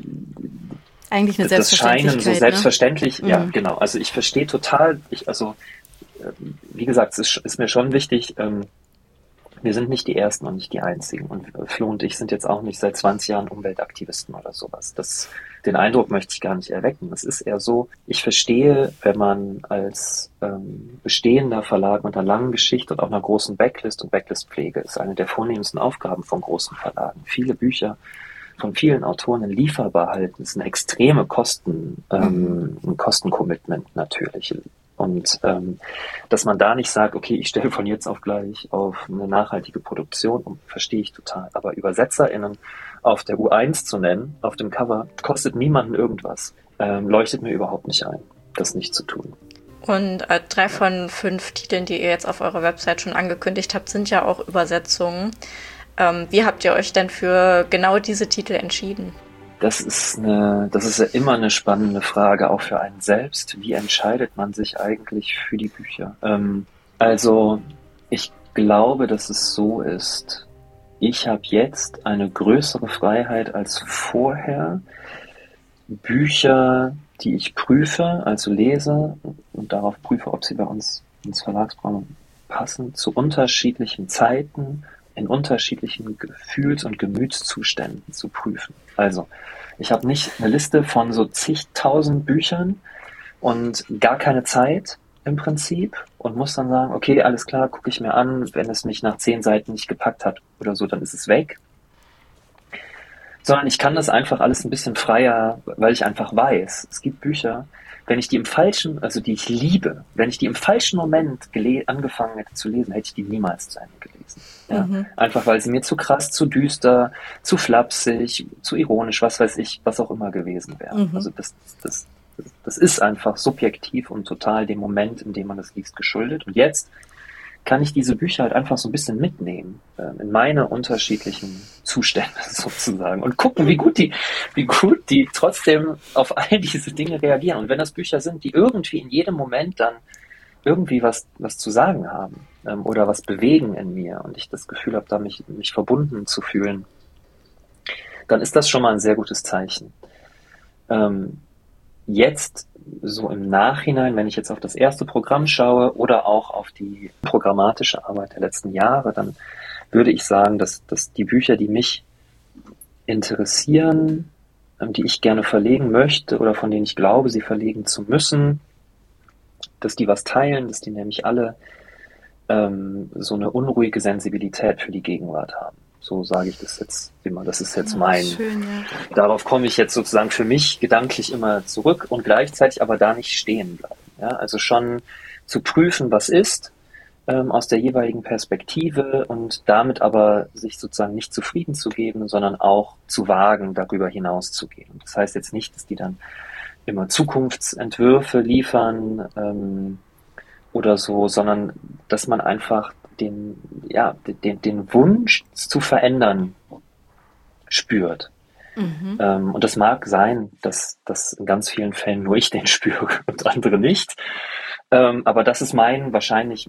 eigentlich eine das Scheinen so selbstverständlich, ne? ja, mhm. genau. Also ich verstehe total, ich, also wie gesagt, es ist, ist mir schon wichtig, ähm, wir sind nicht die Ersten und nicht die Einzigen. Und Flo und ich sind jetzt auch nicht seit zwanzig Jahren Umweltaktivisten oder sowas. Das, den Eindruck möchte ich gar nicht erwecken. Es ist eher so, ich verstehe, wenn man als ähm, bestehender Verlag mit einer langen Geschichte und auch einer großen Backlist, und Backlistpflege ist eine der vornehmsten Aufgaben von großen Verlagen. Viele Bücher von vielen Autoren lieferbar halten, ist eine extreme Kosten, ähm, ein Kostencommitment natürlich. Und ähm, dass man da nicht sagt, okay, ich stelle von jetzt auf gleich auf eine nachhaltige Produktion um, verstehe ich total. Aber ÜbersetzerInnen auf der U eins zu nennen, auf dem Cover, kostet niemanden irgendwas. Ähm, leuchtet mir überhaupt nicht ein, das nicht zu tun. Und äh, drei von fünf Titeln, die ihr jetzt auf eurer Website schon angekündigt habt, sind ja auch Übersetzungen. Ähm, wie habt ihr euch denn für genau diese Titel entschieden? Das ist eine, das ist ja immer eine spannende Frage, auch für einen selbst. Wie entscheidet man sich eigentlich für die Bücher? Ähm, also, ich glaube, dass es so ist. Ich habe jetzt eine größere Freiheit als vorher, Bücher, die ich prüfe, also lese und darauf prüfe, ob sie bei uns ins Verlagsprogramm passen, zu unterschiedlichen Zeiten, in unterschiedlichen Gefühls- und Gemütszuständen zu prüfen. Also, ich habe nicht eine Liste von so zigtausend Büchern und gar keine Zeit im Prinzip und muss dann sagen, okay, alles klar, gucke ich mir an, wenn es mich nach zehn Seiten nicht gepackt hat oder so, dann ist es weg. Sondern ich kann das einfach alles ein bisschen freier, weil ich einfach weiß, es gibt Bücher, wenn ich die im falschen, also die ich liebe, wenn ich die im falschen Moment gele- angefangen hätte zu lesen, hätte ich die niemals zu Ende gelesen. Ja? Mhm. Einfach weil sie mir zu krass, zu düster, zu flapsig, zu ironisch, was weiß ich, was auch immer gewesen wäre. Mhm. Also das, das, das ist einfach subjektiv und total dem Moment, in dem man das liest, geschuldet. Und jetzt kann ich diese Bücher halt einfach so ein bisschen mitnehmen, äh, in meine unterschiedlichen Zustände sozusagen und gucken, wie gut die, wie gut die trotzdem auf all diese Dinge reagieren. Und wenn das Bücher sind, die irgendwie in jedem Moment dann irgendwie was, was zu sagen haben, ähm, oder was bewegen in mir und ich das Gefühl habe, da mich, mich verbunden zu fühlen, dann ist das schon mal ein sehr gutes Zeichen. Ähm, jetzt so im Nachhinein, wenn ich jetzt auf das erste Programm schaue oder auch auf die programmatische Arbeit der letzten Jahre, dann würde ich sagen, dass, dass die Bücher, die mich interessieren, die ich gerne verlegen möchte oder von denen ich glaube, sie verlegen zu müssen, dass die was teilen, dass die nämlich alle ähm, so eine unruhige Sensibilität für die Gegenwart haben. So sage ich das jetzt immer. Das ist jetzt mein. Schön, ja. Darauf komme ich jetzt sozusagen für mich gedanklich immer zurück und gleichzeitig aber da nicht stehen bleiben. Ja, also schon zu prüfen, was ist, ähm, aus der jeweiligen Perspektive und damit aber sich sozusagen nicht zufrieden zu geben, sondern auch zu wagen, darüber hinaus zu gehen. Das heißt jetzt nicht, dass die dann immer Zukunftsentwürfe liefern ähm, oder so, sondern dass man einfach den, ja, den, den Wunsch zu verändern spürt. Mhm. Ähm, und das mag sein, dass, dass in ganz vielen Fällen nur ich den spüre und andere nicht. Ähm, aber das ist mein, wahrscheinlich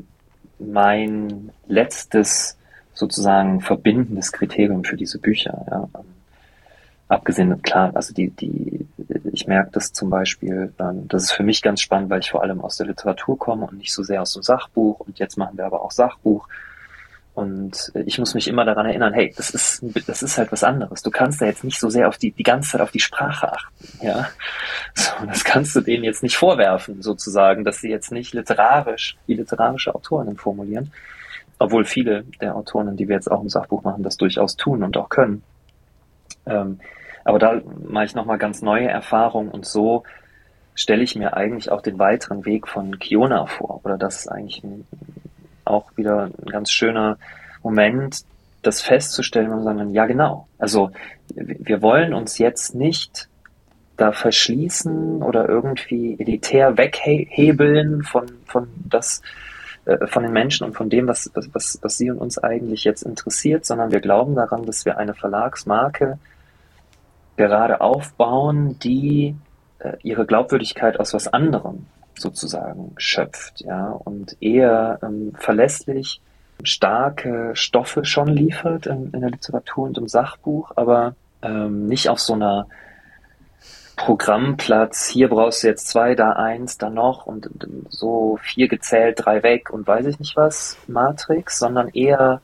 mein letztes sozusagen verbindendes Kriterium für diese Bücher. Ja. Abgesehen, klar, also die, die, ich merke das zum Beispiel, ähm, das ist für mich ganz spannend, weil ich vor allem aus der Literatur komme und nicht so sehr aus dem Sachbuch und jetzt machen wir aber auch Sachbuch und ich muss mich immer daran erinnern, hey, das ist, das ist halt was anderes. Du kannst da jetzt nicht so sehr auf die, die ganze Zeit auf die Sprache achten, ja. So, das kannst du denen jetzt nicht vorwerfen, sozusagen, dass sie jetzt nicht literarisch, wie literarische Autorinnen formulieren, obwohl viele der Autorinnen, die wir jetzt auch im Sachbuch machen, das durchaus tun und auch können. Ähm, aber da mache ich nochmal ganz neue Erfahrungen und so stelle ich mir eigentlich auch den weiteren Weg von Kiona vor. Oder das ist eigentlich ein, auch wieder ein ganz schöner Moment, das festzustellen und sagen, ja genau, also wir wollen uns jetzt nicht da verschließen oder irgendwie elitär weghebeln von, von das, äh, von den Menschen und von dem, was, was, was sie und uns eigentlich jetzt interessiert, sondern wir glauben daran, dass wir eine Verlagsmarke gerade aufbauen, die äh, ihre Glaubwürdigkeit aus was anderem sozusagen schöpft, ja, und eher ähm, verlässlich starke Stoffe schon liefert in, in der Literatur und im Sachbuch, aber ähm, nicht auf so einer Programmplatz, hier brauchst du jetzt zwei, da eins, da noch und, und so vier gezählt, drei weg und weiß ich nicht was, Matrix, sondern eher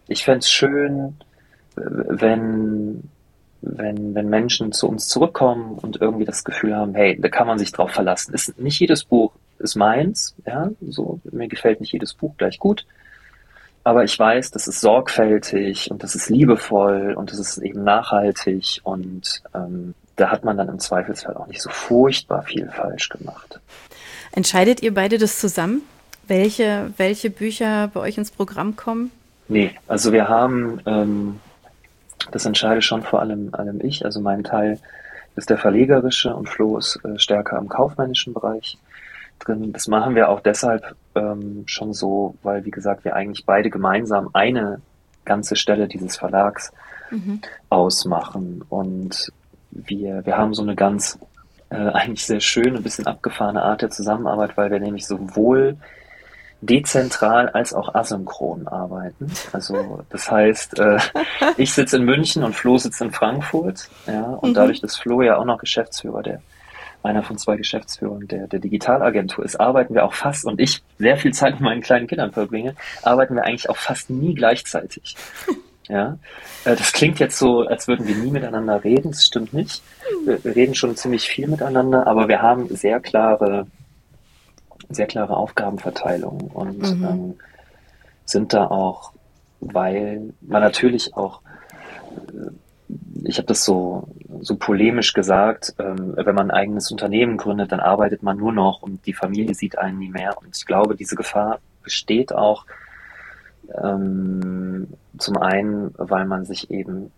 ich fände es schön, wenn, wenn, wenn Menschen zu uns zurückkommen und irgendwie das Gefühl haben, hey, da kann man sich drauf verlassen. Ist, nicht jedes Buch ist meins, ja, so, mir gefällt nicht jedes Buch gleich gut, aber ich weiß, das ist sorgfältig und das ist liebevoll und das ist eben nachhaltig und ähm, da hat man dann im Zweifelsfall auch nicht so furchtbar viel falsch gemacht. Entscheidet ihr beide das zusammen, welche, welche Bücher bei euch ins Programm kommen? Nee, also wir haben, ähm, das entscheide schon vor allem, allem ich, also mein Teil ist der verlegerische und Flo ist äh, stärker im kaufmännischen Bereich drin. Das machen wir auch deshalb ähm, schon so, weil, wie gesagt, wir eigentlich beide gemeinsam eine ganze Stelle dieses Verlags mhm. ausmachen und wir, wir haben so eine ganz äh, eigentlich sehr schöne, ein bisschen abgefahrene Art der Zusammenarbeit, weil wir nämlich sowohl dezentral als auch asynchron arbeiten. Also das heißt, äh, ich sitze in München und Flo sitzt in Frankfurt, ja, und mhm. dadurch, dass Flo ja auch noch Geschäftsführer der einer von zwei Geschäftsführern der, der Digitalagentur ist, arbeiten wir auch fast, und ich sehr viel Zeit mit meinen kleinen Kindern verbringe, arbeiten wir eigentlich auch fast nie gleichzeitig. Ja, äh, das klingt jetzt so, als würden wir nie miteinander reden, das stimmt nicht. Wir, wir reden schon ziemlich viel miteinander, aber wir haben sehr klare sehr klare Aufgabenverteilung und mhm. ähm, sind da auch, weil man natürlich auch, äh, ich habe das so so polemisch gesagt, ähm, wenn man ein eigenes Unternehmen gründet, dann arbeitet man nur noch und die Familie sieht einen nie mehr. Und ich glaube, diese Gefahr besteht auch ähm, zum einen, weil man sich eben,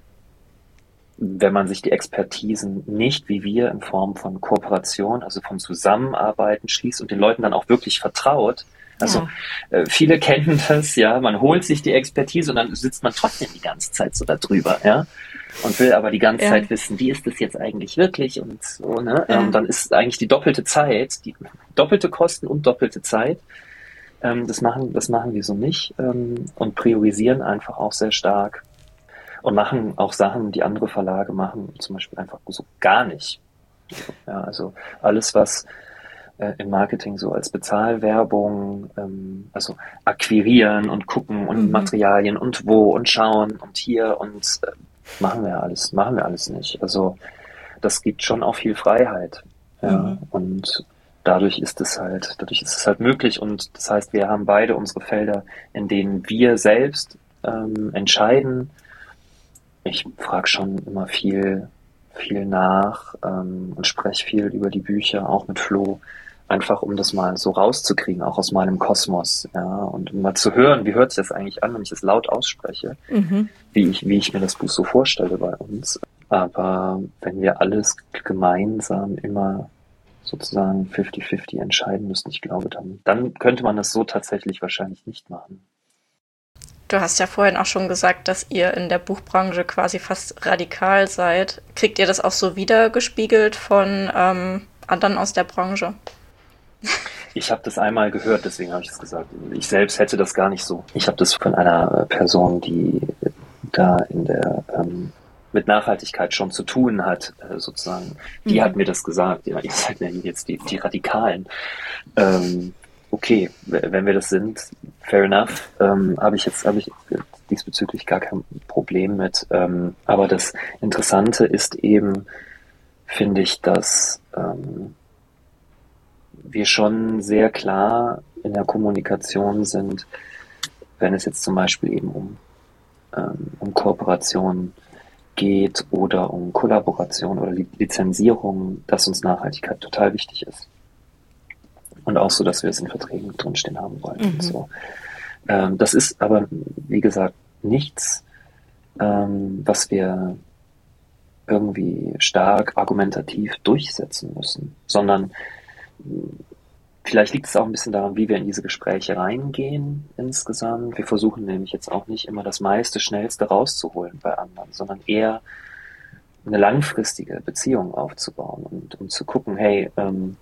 wenn man sich die Expertisen nicht wie wir in Form von Kooperation, also von Zusammenarbeiten schließt und den Leuten dann auch wirklich vertraut. Also ja. äh, viele kennen das, ja, man holt sich die Expertise und dann sitzt man trotzdem die ganze Zeit so da drüber, ja, und will aber die ganze ja. Zeit wissen, wie ist das jetzt eigentlich wirklich und so, ne? Ja. Ähm, dann ist eigentlich die doppelte Zeit, die doppelte Kosten und doppelte Zeit. Ähm, das machen, das machen wir so nicht ähm, und priorisieren einfach auch sehr stark. Und machen auch Sachen, die andere Verlage machen, zum Beispiel einfach so gar nicht. Ja, also alles, was äh, im Marketing so als Bezahlwerbung, ähm, also akquirieren und gucken und mhm. Materialien und wo und schauen und hier und äh, machen wir alles, machen wir alles nicht. Also das gibt schon auch viel Freiheit. Ja, mhm. und dadurch ist es halt, dadurch ist es halt möglich und das heißt, wir haben beide unsere Felder, in denen wir selbst ähm, entscheiden. Ich frage schon immer viel, viel nach ähm, und spreche viel über die Bücher, auch mit Flo, einfach um das mal so rauszukriegen, auch aus meinem Kosmos, ja, und um mal zu hören, wie hört sich das eigentlich an, wenn ich es laut ausspreche, mhm. wie ich, wie ich mir das Buch so vorstelle bei uns. Aber wenn wir alles gemeinsam immer sozusagen fifty fifty entscheiden müssen, ich glaube, dann, dann könnte man das so tatsächlich wahrscheinlich nicht machen. Du hast ja vorhin auch schon gesagt, dass ihr in der Buchbranche quasi fast radikal seid. Kriegt ihr das auch so wiedergespiegelt von ähm, anderen aus der Branche? Ich habe das einmal gehört, deswegen habe ich es gesagt. Ich selbst hätte das gar nicht so. Ich habe das von einer Person, die da in der ähm, mit Nachhaltigkeit schon zu tun hat, äh, sozusagen. Die mhm. hat mir das gesagt. Ja, ihr seid ja jetzt die, die Radikalen. Ähm, okay, wenn wir das sind, fair enough, ähm, habe ich jetzt habe ich diesbezüglich gar kein Problem mit. Ähm, aber das Interessante ist eben, finde ich, dass ähm, wir schon sehr klar in der Kommunikation sind, wenn es jetzt zum Beispiel eben um ähm, um Kooperation geht oder um Kollaboration oder Lizenzierung, dass uns Nachhaltigkeit total wichtig ist. Und auch so, dass wir es in Verträgen drinstehen haben wollen. Mhm. Und so. Ähm, das ist aber, wie gesagt, nichts, ähm, was wir irgendwie stark argumentativ durchsetzen müssen, sondern vielleicht liegt es auch ein bisschen daran, wie wir in diese Gespräche reingehen insgesamt. Wir versuchen nämlich jetzt auch nicht immer das meiste, schnellste rauszuholen bei anderen, sondern eher eine langfristige Beziehung aufzubauen und um zu gucken, hey, ähm,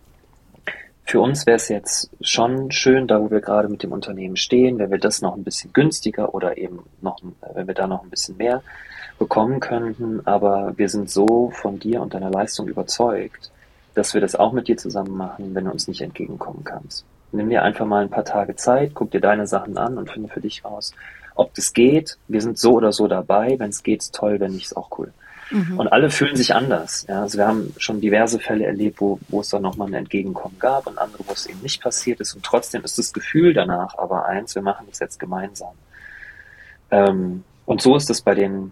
für uns wäre es jetzt schon schön, da wo wir gerade mit dem Unternehmen stehen, wenn wir das noch ein bisschen günstiger oder eben noch, wenn wir da noch ein bisschen mehr bekommen könnten, aber wir sind so von dir und deiner Leistung überzeugt, dass wir das auch mit dir zusammen machen, wenn du uns nicht entgegenkommen kannst. Nimm dir einfach mal ein paar Tage Zeit, guck dir deine Sachen an und finde für dich raus, ob das geht. Wir sind so oder so dabei. Wenn es geht, ist toll. Wenn nicht, ist auch cool. Mhm. Und alle fühlen sich anders. Ja? Also wir haben schon diverse Fälle erlebt, wo, wo es dann nochmal ein Entgegenkommen gab und andere, wo es eben nicht passiert ist. Und trotzdem ist das Gefühl danach aber eins, wir machen das jetzt gemeinsam. Ähm, und so ist es bei den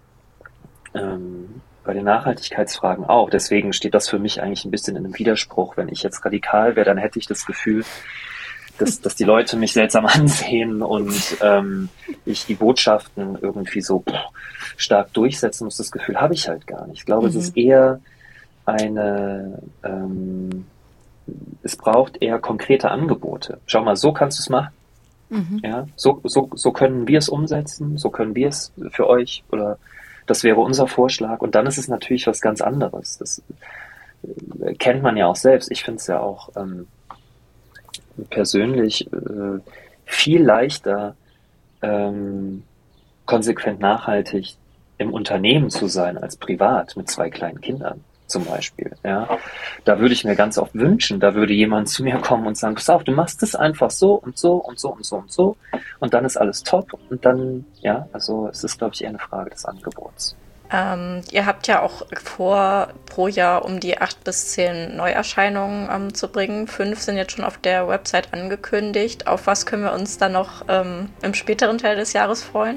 ähm, bei den Nachhaltigkeitsfragen auch. Deswegen steht das für mich eigentlich ein bisschen in einem Widerspruch. Wenn ich jetzt radikal wäre, dann hätte ich das Gefühl, dass, dass die Leute mich seltsam ansehen und ähm, ich die Botschaften irgendwie so stark durchsetzen muss. Das Gefühl habe ich halt gar nicht. Ich glaube, mhm. es ist eher eine, ähm, es braucht eher konkrete Angebote. Schau mal, so kannst du es machen. Mhm. Ja, so, so, so können wir es umsetzen, so können wir es für euch, oder das wäre unser Vorschlag. Und dann ist es natürlich was ganz anderes. Das äh, kennt man ja auch selbst. Ich finde es ja auch ähm, persönlich äh, viel leichter, ähm, konsequent nachhaltig im Unternehmen zu sein als privat mit zwei kleinen Kindern zum Beispiel. Ja, da würde ich mir ganz oft wünschen, da würde jemand zu mir kommen und sagen, pass auf, du machst es einfach so und so und so und so und so und dann ist alles top und dann, ja, also es ist, glaube ich, eher eine Frage des Angebots. Ähm, ihr habt ja auch vor, pro Jahr um die acht bis zehn Neuerscheinungen ähm, zu bringen. Fünf sind jetzt schon auf der Website angekündigt. Auf was können wir uns dann noch ähm, im späteren Teil des Jahres freuen?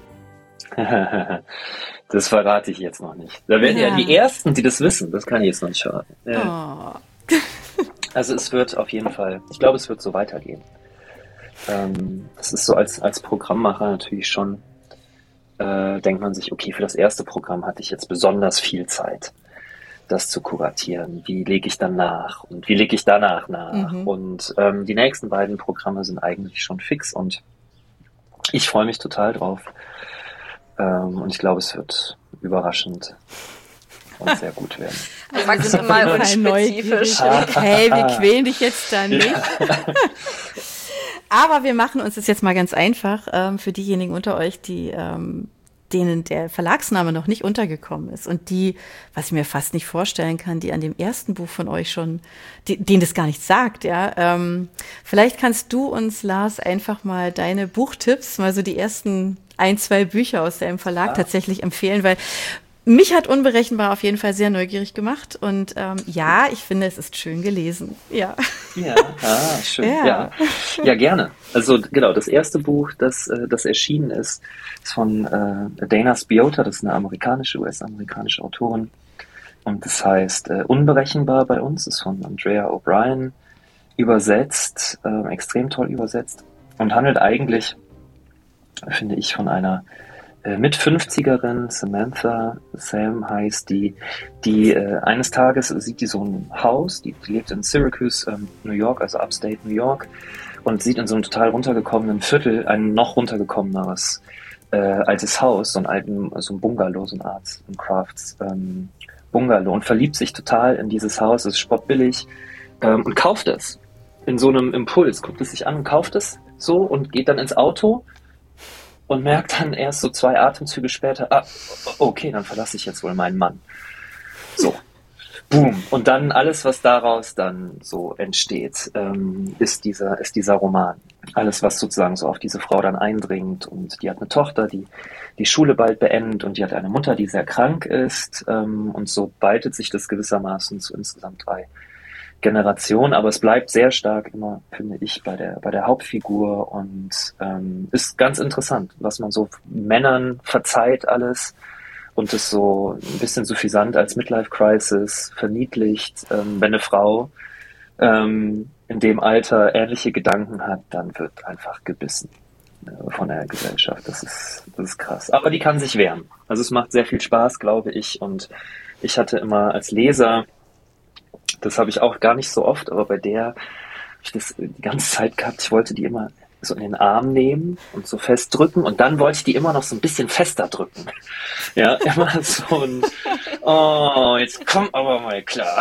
Das verrate ich jetzt noch nicht. Da werden ja. ja die Ersten, die das wissen. Das kann ich jetzt noch nicht verraten. Ja. Oh. Also es wird auf jeden Fall, ich glaube, es wird so weitergehen. Ähm, das ist so als, als Programmmacher natürlich schon, äh, denkt man sich, okay, für das erste Programm hatte ich jetzt besonders viel Zeit, das zu kuratieren. Wie lege ich dann nach? Und wie lege ich danach nach? Mhm. Und ähm, die nächsten beiden Programme sind eigentlich schon fix und ich freue mich total drauf. Ähm, und ich glaube, es wird überraschend und sehr gut werden. Also maximal unspezifisch. Okay, wir quälen dich jetzt da nicht. Ja. Aber wir machen uns das jetzt mal ganz einfach ähm, für diejenigen unter euch, die ähm, denen der Verlagsname noch nicht untergekommen ist und die, was ich mir fast nicht vorstellen kann, die an dem ersten Buch von euch schon, die, denen das gar nichts sagt, ja. Ähm, vielleicht kannst du uns, Lars, einfach mal deine Buchtipps, mal so die ersten ein, zwei Bücher aus deinem Verlag ja. tatsächlich empfehlen, weil mich hat Unberechenbar auf jeden Fall sehr neugierig gemacht und ähm, ja, ich finde, es ist schön gelesen. Ja, ja, ah, schön. Ja. ja, ja, gerne. Also genau, das erste Buch, das das erschienen ist, ist von äh, Dana Spiotta. Das ist eine amerikanische, U S-amerikanische Autorin und das heißt äh, Unberechenbar bei uns. Ist von Andrea O'Brien übersetzt, äh, extrem toll übersetzt und handelt eigentlich, finde ich, von einer mit fünfzigerin, Samantha Sam heißt die, die äh, eines Tages sieht die so ein Haus, die, die lebt in Syracuse, ähm, New York, also Upstate New York, und sieht in so einem total runtergekommenen Viertel ein noch runtergekommeneres äh, altes Haus, so einen alten, so ein Bungalow, so eine Art ein Crafts ähm, Bungalow, und verliebt sich total in dieses Haus, es ist spottbillig, ähm, und kauft es in so einem Impuls, guckt es sich an und kauft es so und geht dann ins Auto und merkt dann erst so zwei Atemzüge später, ah, okay, dann verlasse ich jetzt wohl meinen Mann. So, boom. Und dann alles, was daraus dann so entsteht, ähm, ist dieser, ist dieser Roman. Alles, was sozusagen so auf diese Frau dann eindringt. Und die hat eine Tochter, die die Schule bald beendet, und die hat eine Mutter, die sehr krank ist. Ähm, und so baltet sich das gewissermaßen zu insgesamt drei Generation, aber es bleibt sehr stark immer, finde ich, bei der bei der Hauptfigur und ähm, ist ganz interessant, was man so Männern verzeiht alles und es so ein bisschen suffisant als Midlife-Crisis verniedlicht. Ähm, wenn eine Frau ähm, in dem Alter ähnliche Gedanken hat, dann wird einfach gebissen äh, von der Gesellschaft. Das ist, das ist krass. Aber die kann sich wehren. Also es macht sehr viel Spaß, glaube ich, und ich hatte immer als Leser, das habe ich auch gar nicht so oft, aber bei der habe ich das die ganze Zeit gehabt. Ich wollte die immer so in den Arm nehmen und so festdrücken und dann wollte ich die immer noch so ein bisschen fester drücken. Ja, immer so ein, oh, jetzt komm aber mal klar.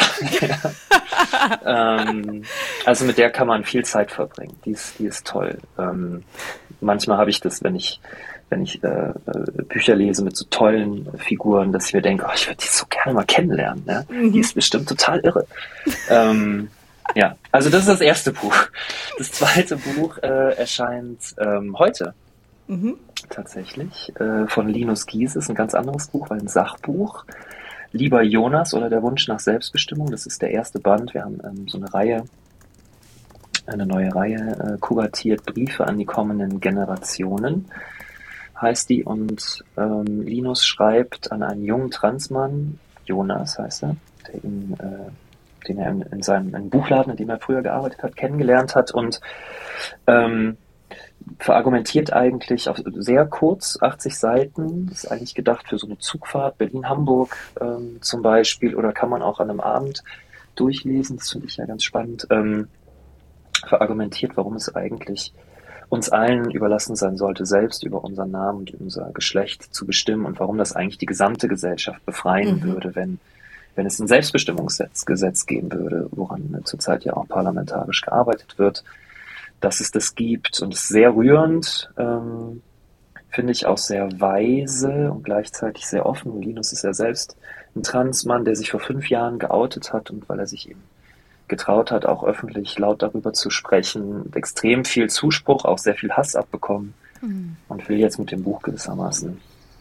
Ja. ähm, also mit der kann man viel Zeit verbringen. Die ist, die ist toll. Ähm, manchmal habe ich das, wenn ich wenn ich äh, Bücher lese mit so tollen Figuren, dass ich mir denke, oh, ich würde die so gerne mal kennenlernen. Ne? Mhm. Die ist bestimmt total irre. ähm, ja, also das ist das erste Buch. Das zweite Buch äh, erscheint ähm, heute. Mhm. tatsächlich, äh, von Linus Giese, ist ein ganz anderes Buch, weil ein Sachbuch. Lieber Jonas oder der Wunsch nach Selbstbestimmung, das ist der erste Band. Wir haben ähm, so eine Reihe, eine neue Reihe äh, kuratiert, Briefe an die kommenden Generationen, heißt die. Und ähm, Linus schreibt an einen jungen Transmann, Jonas heißt er, der ihn, äh, den er in, in seinem in einem Buchladen, in dem er früher gearbeitet hat, kennengelernt hat und ähm, verargumentiert eigentlich auf sehr kurz, achtzig Seiten, das ist eigentlich gedacht für so eine Zugfahrt, Berlin-Hamburg ähm, zum Beispiel, oder kann man auch an einem Abend durchlesen, das finde ich ja ganz spannend, ähm, verargumentiert, warum es eigentlich uns allen überlassen sein sollte, selbst über unseren Namen und unser Geschlecht zu bestimmen und warum das eigentlich die gesamte Gesellschaft befreien mhm. würde, wenn, wenn es ein Selbstbestimmungsgesetz geben würde, woran zurzeit ja auch parlamentarisch gearbeitet wird, dass es das gibt, und es ist sehr rührend, ähm, finde ich auch sehr weise und gleichzeitig sehr offen. Linus ist ja selbst ein Transmann, der sich vor fünf Jahren geoutet hat, und weil er sich eben getraut hat, auch öffentlich laut darüber zu sprechen, extrem viel Zuspruch, auch sehr viel Hass abbekommen mhm. und will jetzt mit dem Buch gewissermaßen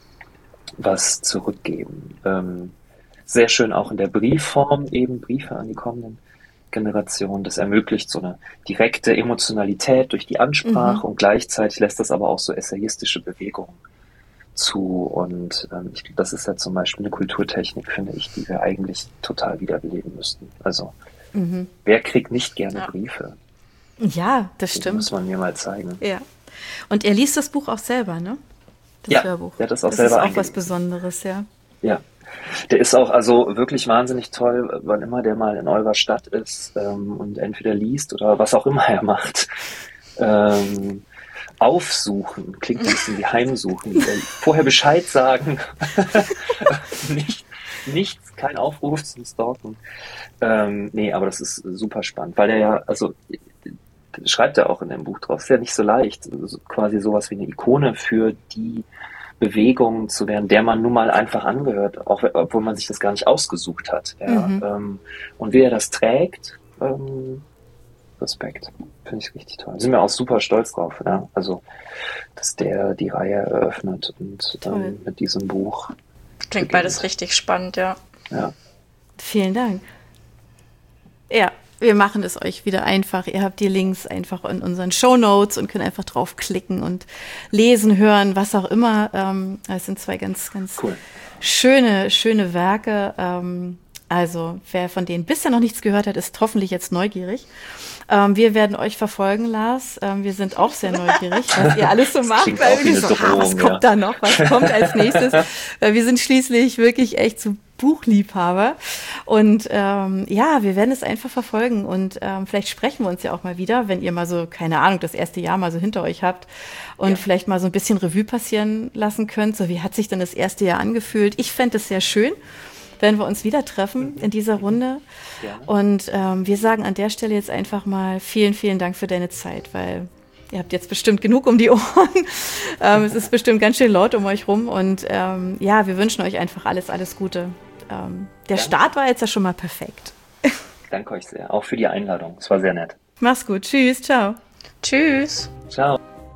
was zurückgeben. Ähm, sehr schön auch in der Briefform, eben Briefe an die kommenden Generation. Das ermöglicht so eine direkte Emotionalität durch die Ansprache mhm. und gleichzeitig lässt das aber auch so essayistische Bewegungen zu. Und ähm, ich, das ist ja zum Beispiel eine Kulturtechnik, finde ich, die wir eigentlich total wiederbeleben müssten. Also mhm. wer kriegt nicht gerne ja. Briefe? Ja, das das stimmt. Muss man mir mal zeigen. Ja. Und er liest das Buch auch selber, ne? Das ja, Hörbuch. Ja, das auch das selber. Das ist auch was Besonderes, ja. Ja. Der ist auch also wirklich wahnsinnig toll, wann immer der mal in eurer Stadt ist ähm, und entweder liest oder was auch immer er macht. Ähm, aufsuchen, klingt ein bisschen wie heimsuchen. Äh, vorher Bescheid sagen. Nicht, nichts, kein Aufruf zum Stalken. Ähm, nee, aber das ist super spannend, weil der ja, also schreibt er auch in dem Buch drauf, ist ja nicht so leicht, also quasi sowas wie eine Ikone für die Bewegung zu werden, der man nun mal einfach angehört, auch obwohl man sich das gar nicht ausgesucht hat. Ja. Mhm. Ähm, und wie er das trägt, ähm, Respekt. Finde ich richtig toll. Sind wir auch super stolz drauf, ja. Also, dass der die Reihe eröffnet und ähm, mit diesem Buch. Klingt beginnt. Beides richtig spannend, ja. Ja. Vielen Dank. Ja. Wir machen es euch wieder einfach. Ihr habt die Links einfach in unseren Shownotes und könnt einfach draufklicken und lesen, hören, was auch immer. Ähm, das sind zwei ganz, ganz cool. schöne, schöne Werke. Ähm, also wer von denen bisher noch nichts gehört hat, ist hoffentlich jetzt neugierig. Ähm, wir werden euch verfolgen, Lars. Ähm, wir sind auch sehr neugierig, was ihr alles so macht. Weil wir so, ah, was kommt ja. da noch? Was kommt als nächstes? Weil wir sind schließlich wirklich echt so Buchliebhaber. Und ähm, ja, wir werden es einfach verfolgen und ähm, vielleicht sprechen wir uns ja auch mal wieder, wenn ihr mal so, keine Ahnung, das erste Jahr mal so hinter euch habt und ja. vielleicht mal so ein bisschen Revue passieren lassen könnt. So, wie hat sich denn das erste Jahr angefühlt? Ich fände es sehr schön, wenn wir uns wieder treffen in dieser Runde. Ja. Und ähm, wir sagen an der Stelle jetzt einfach mal vielen, vielen Dank für deine Zeit, weil ihr habt jetzt bestimmt genug um die Ohren. ähm, es ist bestimmt ganz schön laut um euch rum. Und ähm, ja, wir wünschen euch einfach alles, alles Gute. Ähm, der Danke. Start war jetzt ja schon mal perfekt. Danke euch sehr, auch für die Einladung. Es war sehr nett. Mach's gut. Tschüss. Ciao. Tschüss. Ciao.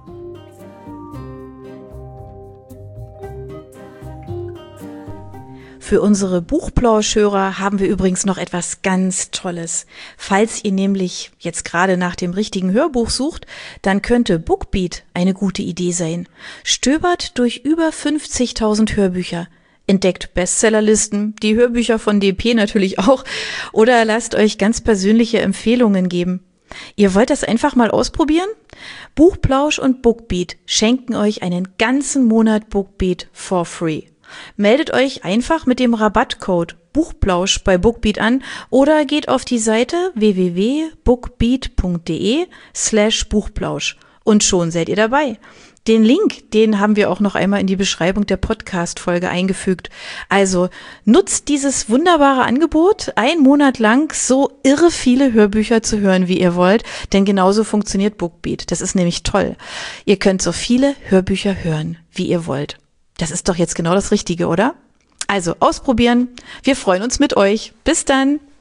Für unsere Buchplauschhörer haben wir übrigens noch etwas ganz Tolles. Falls ihr nämlich jetzt gerade nach dem richtigen Hörbuch sucht, dann könnte Bookbeat eine gute Idee sein. Stöbert durch über fünfzigtausend Hörbücher. Entdeckt Bestsellerlisten, die Hörbücher von D P natürlich auch, oder lasst euch ganz persönliche Empfehlungen geben. Ihr wollt das einfach mal ausprobieren? Buchplausch und Bookbeat schenken euch einen ganzen Monat Bookbeat for free. Meldet euch einfach mit dem Rabattcode Buchplausch bei Bookbeat an oder geht auf die Seite w w w punkt bookbeat punkt d e slash Buchplausch und schon seid ihr dabei. Den Link, den haben wir auch noch einmal in die Beschreibung der Podcast-Folge eingefügt. Also nutzt dieses wunderbare Angebot, einen Monat lang so irre viele Hörbücher zu hören, wie ihr wollt, denn genauso funktioniert Bookbeat. Das ist nämlich toll. Ihr könnt so viele Hörbücher hören, wie ihr wollt. Das ist doch jetzt genau das Richtige, oder? Also ausprobieren. Wir freuen uns mit euch. Bis dann.